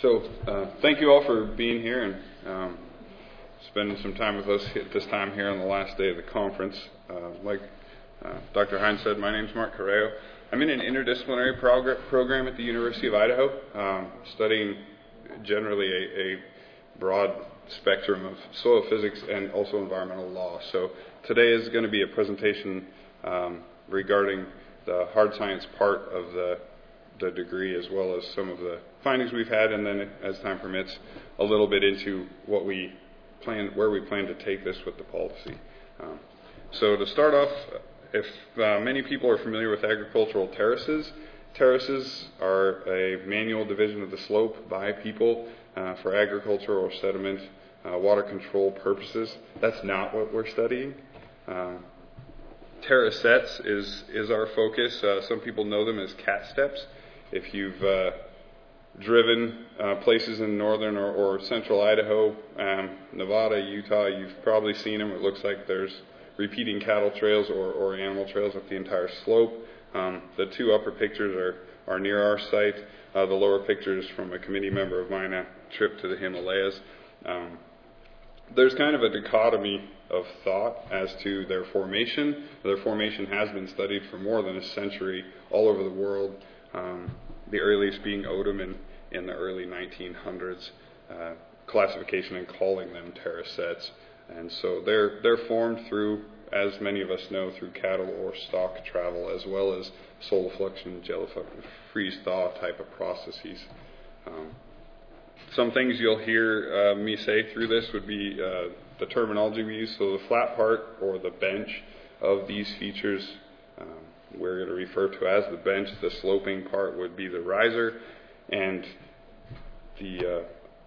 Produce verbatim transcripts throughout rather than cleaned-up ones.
So uh, thank you all for being here and um, spending some time with us at this time here on the last day of the conference. Uh, like uh, Doctor Hines said, my name is Mark Carreo. I'm in an interdisciplinary progr- program at the University of Idaho, um, studying generally a, a broad spectrum of soil physics and also environmental law. So today is going to be a presentation um, regarding the hard science part of the the degree, as well as some of the findings we've had, and then, as time permits, a little bit into what we plan, where we plan to take this with the policy. Um, so to start off, if uh, many people are familiar with agricultural terraces, terraces are a manual division of the slope by people uh, for agriculture or sediment uh, water control purposes. That's not what we're studying. Um, terracets is is our focus. Uh, some people know them as cat steps. If you've uh, driven uh, places in northern or, or central Idaho, um, Nevada, Utah, you've probably seen them. It looks like there's repeating cattle trails or, or animal trails up the entire slope. Um, the two upper pictures are, are near our site. Uh, the lower picture is from a committee member of mine, a trip to the Himalayas. Um, there's kind of a dichotomy of thought as to their formation. Their formation has been studied for more than a century all over the world. Um, the earliest being Odum in, in the early nineteen hundreds, uh, classification and calling them terracets. And so they're they're formed through, as many of us know, through cattle or stock travel, as well as solifluction, gelifluction, freeze-thaw type of processes. Um, some things you'll hear uh, me say through this would be uh, the terminology we use. So the flat part, or the bench, of these features, um, we're going to refer to as the bench. The sloping part would be the riser, and the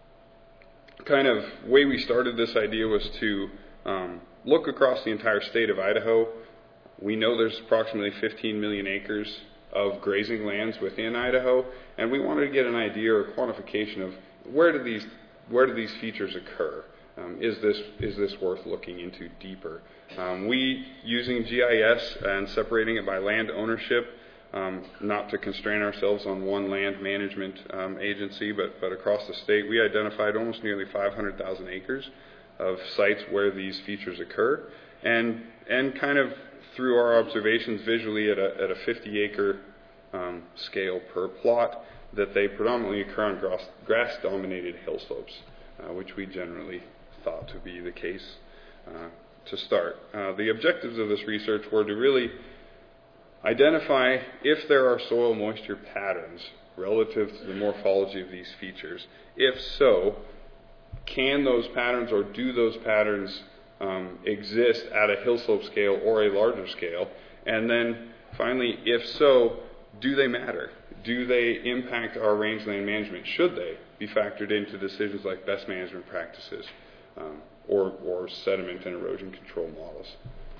uh, kind of way we started this idea was to um, look across the entire state of Idaho. We know there's approximately fifteen million acres of grazing lands within Idaho, and we wanted to get an idea or quantification of where do these where do these features occur. Um, is this is this worth looking into deeper? Um, we, using G I S and separating it by land ownership, um, not to constrain ourselves on one land management um, agency, but, but across the state, we identified almost nearly five hundred thousand acres of sites where these features occur, and and kind of through our observations visually at a, at a fifty acre um, scale per plot, that they predominantly occur on grass, grass-dominated hill slopes, uh, which we generally thought to be the case uh, to start. Uh, the objectives of this research were to really identify if there are soil moisture patterns relative to the morphology of these features. If so, can those patterns or do those patterns um, exist at a hill slope scale or a larger scale? And then finally, if so, do they matter? Do they impact our rangeland management? Should they be factored into decisions like best management practices um, or, or sediment and erosion control models?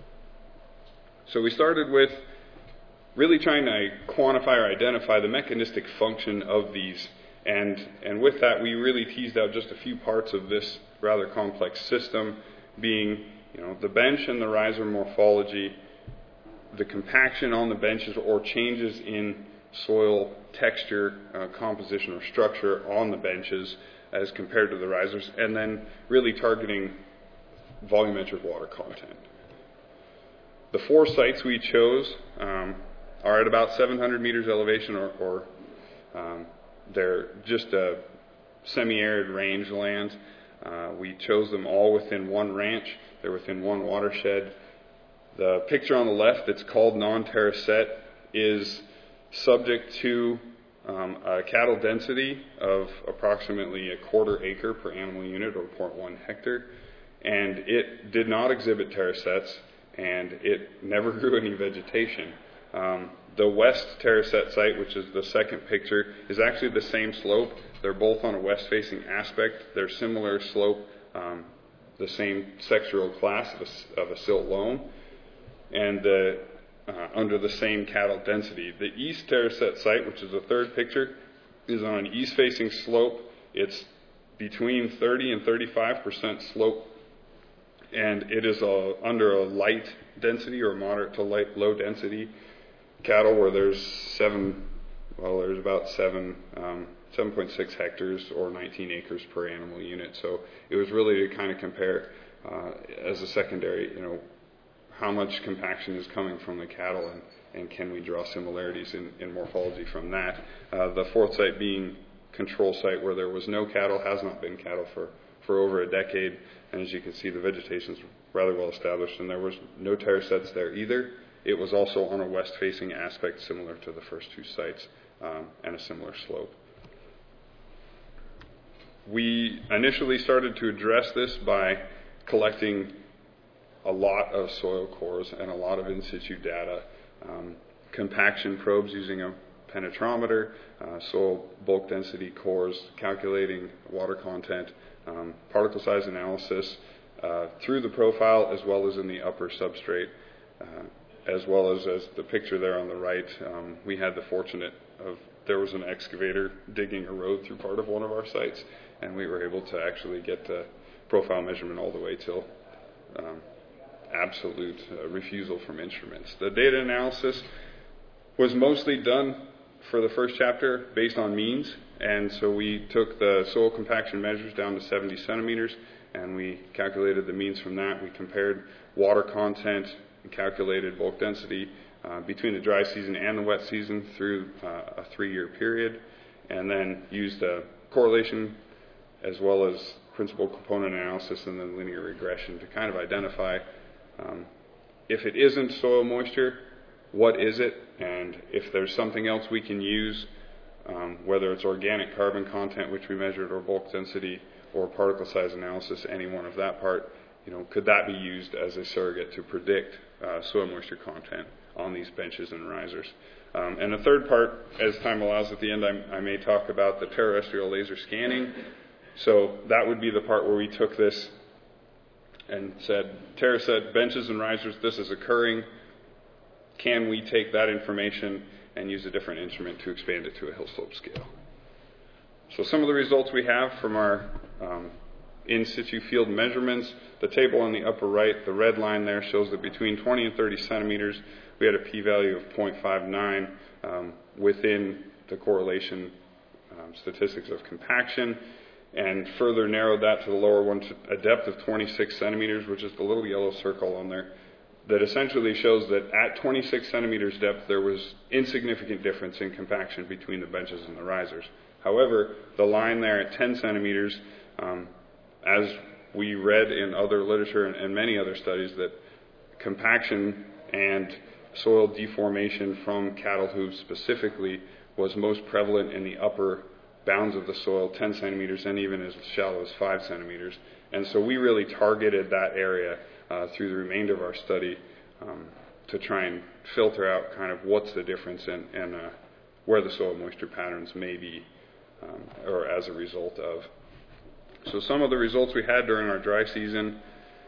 So we started with really trying to quantify or identify the mechanistic function of these. And, and with that, we really teased out just a few parts of this rather complex system, being, you know, the bench and the riser morphology, the compaction on the benches or changes in soil texture, uh, composition, or structure on the benches as compared to the risers, and then really targeting volumetric water content. The four sites we chose um, are at about seven hundred meters elevation, or, or um, they're just a semi-arid rangeland. Uh, we chose them all within one ranch. They're within one watershed. The picture on the left that's called non-terracet is subject to um, a cattle density of approximately a quarter acre per animal unit, or zero point one hectare, and it did not exhibit terracets, and it never grew any vegetation. Um, the west terracet site, which is the second picture, is actually the same slope. They're both on a west-facing aspect. They're similar slope, um, the same sexural class of a, of a silt loam, and the Uh, under the same cattle density. The east terracet site, which is the third picture, is on an east-facing slope. It's between thirty and thirty-five percent slope, and it is a, under a light density or moderate to light low density cattle, where there's seven well, there's about seven, um, seven point six hectares or nineteen acres per animal unit. So it was really to kind of compare uh, as a secondary, you know, how much compaction is coming from the cattle, and, and can we draw similarities in, in morphology from that. Uh, the fourth site being control site, where there was no cattle, has not been cattle for, for over a decade, and as you can see, the vegetation is rather well established, and there was no terrace sets there either. It was also on a west-facing aspect similar to the first two sites, um, and a similar slope. We initially started to address this by collecting a lot of soil cores and a lot of in situ data, um, compaction probes using a penetrometer, uh, soil bulk density cores, calculating water content, um, particle size analysis uh, through the profile as well as in the upper substrate, uh, as well as, as the picture there on the right. Um, we had the fortunate of, there was an excavator digging a road through part of one of our sites, and we were able to actually get the profile measurement all the way till um, absolute uh, refusal from instruments. The data analysis was mostly done for the first chapter based on means, and so we took the soil compaction measures down to seventy centimeters, and we calculated the means from that. We compared water content and calculated bulk density uh, between the dry season and the wet season through uh, a three-year period, and then used a correlation as well as principal component analysis and then linear regression to kind of identify um, if it isn't soil moisture, what is it, and if there's something else we can use, um, whether it's organic carbon content, which we measured, or bulk density, or particle size analysis, any one of that part, you know, could that be used as a surrogate to predict uh, soil moisture content on these benches and risers. Um, and the third part, as time allows at the end, I, I may talk about the terrestrial laser scanning. So that would be the part where we took this and said, Terra said, benches and risers, this is occurring. Can we take that information and use a different instrument to expand it to a hill slope scale? So some of the results we have from our um, in situ field measurements, the table on the upper right, the red line there shows that between twenty and thirty centimeters, we had a p-value of zero point five nine um, within the correlation um, statistics of compaction, and further narrowed that to the lower one to a depth of twenty-six centimeters, which is the little yellow circle on there, that essentially shows that at twenty-six centimeters depth there was insignificant difference in compaction between the benches and the risers. However, the line there at ten centimeters, um, as we read in other literature and, and many other studies, that compaction and soil deformation from cattle hooves specifically was most prevalent in the upper bounds of the soil, ten centimeters, and even as shallow as five centimeters. And so we really targeted that area uh, through the remainder of our study um, to try and filter out kind of what's the difference and, and uh, where the soil moisture patterns may be um, or as a result of. So some of the results we had during our dry season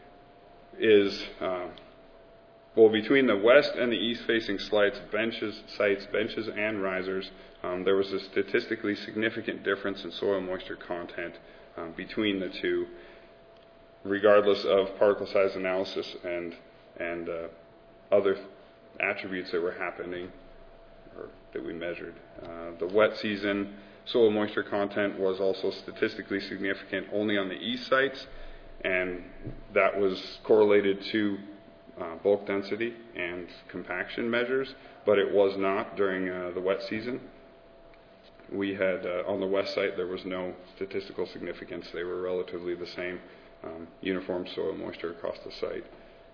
is, uh, well, between the west and the east-facing sites, benches, sites, benches and risers, um, there was a statistically significant difference in soil moisture content um, between the two, regardless of particle size analysis and and uh, other attributes that were happening or that we measured. Uh, the wet season soil moisture content was also statistically significant only on the east sites, and that was correlated to uh, bulk density and compaction measures, but it was not during uh, the wet season. We had, uh, on the west site, there was no statistical significance. They were relatively the same, um, uniform soil moisture across the site.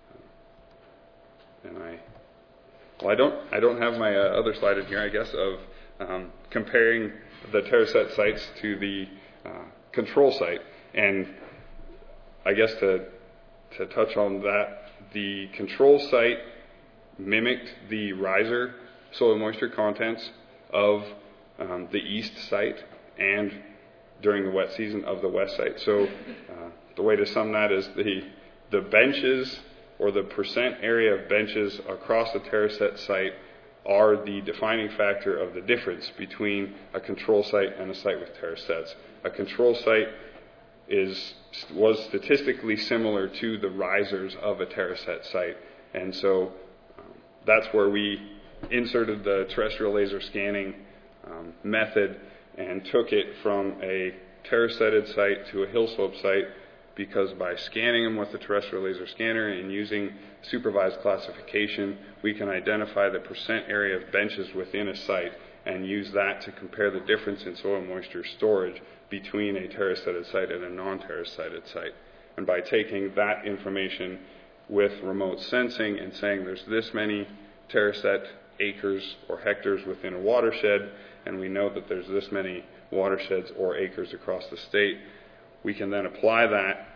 Uh, and I, well, I don't, I don't have my uh, other slide in here, I guess, of um, comparing the TerraSet sites to the uh, control site. And I guess to to touch on that, the control site mimicked the riser soil moisture contents of um, the east site and during the wet season of the west site. So uh, the way to sum that is the the benches or the percent area of benches across the TerraSet site are the defining factor of the difference between a control site and a site with TerraSets. A control site is was statistically similar to the risers of a TerraSet site, and so um, that's where we inserted the terrestrial laser scanning um, method and took it from a terraceted site to a hill slope site, because by scanning them with the terrestrial laser scanner and using supervised classification, we can identify the percent area of benches within a site and use that to compare the difference in soil moisture storage between a terraceted site and a non-terraceted site. And by taking that information with remote sensing and saying there's this many terracet acres or hectares within a watershed, and we know that there's this many watersheds or acres across the state, we can then apply that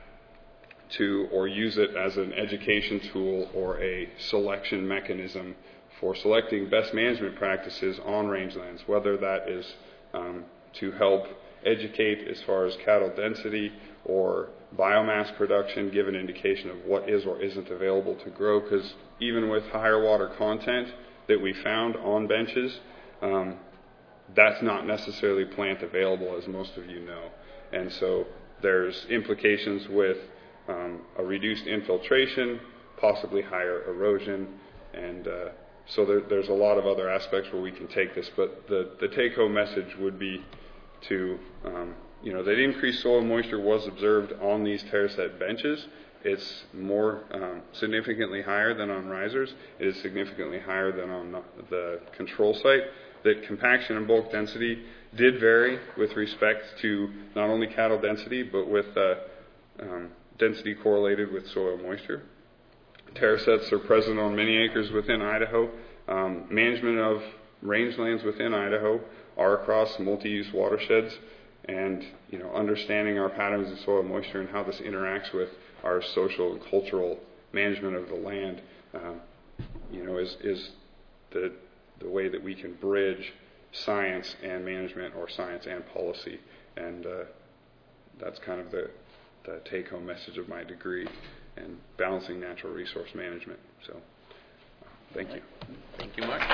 to, or use it as an education tool or a selection mechanism for selecting best management practices on rangelands, whether that is um, to help educate as far as cattle density or biomass production, give an indication of what is or isn't available to grow, because even with higher water content that we found on benches, um, that's not necessarily plant available, as most of you know. And so there's implications with um, a reduced infiltration, possibly higher erosion, and uh, so there, there's a lot of other aspects where we can take this. But the, the take-home message would be to, um, you know, that increased soil moisture was observed on these terracet benches. It's more um, significantly higher than on risers. It is significantly higher than on the control site. That compaction and bulk density did vary with respect to not only cattle density, but with uh, um, density correlated with soil moisture. Terracets are present on many acres within Idaho. Um, management of rangelands within Idaho are across multi-use watersheds, and you know, understanding our patterns of soil moisture and how this interacts with our social and cultural management of the land, um, you know, is, is the the way that we can bridge science and management, or science and policy. And uh, that's kind of the, the take-home message of my degree, and balancing natural resource management. So, uh, thank you. Thank you, Mark.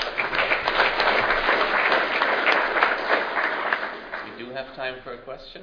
We do have time for a question.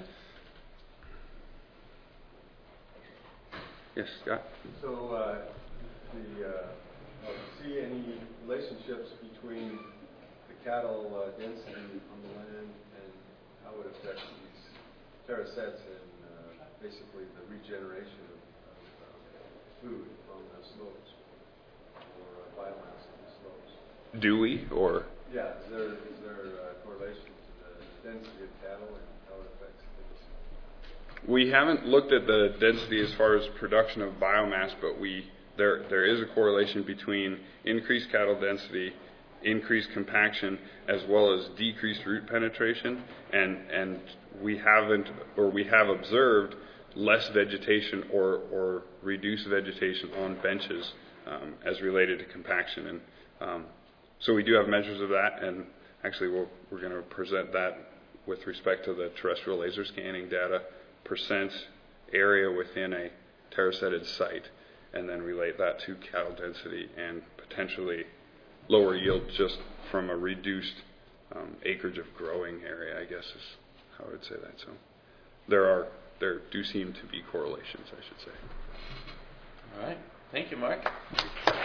Yes, Scott? So, uh, the, uh, see any relationships between the cattle uh, density on the land and how it affects these terracets and uh, basically the regeneration of, of uh, food on the slopes, or uh, biomass on the slopes? Do we, or? Yeah, is there, is there a correlation to the density of cattle and how it affects things? We haven't looked at the density as far as production of biomass, but we There, there is a correlation between increased cattle density, increased compaction, as well as decreased root penetration, and and we haven't, or we have observed less vegetation or or reduced vegetation on benches um, as related to compaction, and um, so we do have measures of that, and actually we'll, we're going to present that with respect to the terrestrial laser scanning data, percent area within a terraceted site, and then relate that to cattle density and potentially lower yield just from a reduced um, acreage of growing area, I guess is how I would say that. So there are, there do seem to be correlations, I should say. All right. Thank you, Mark.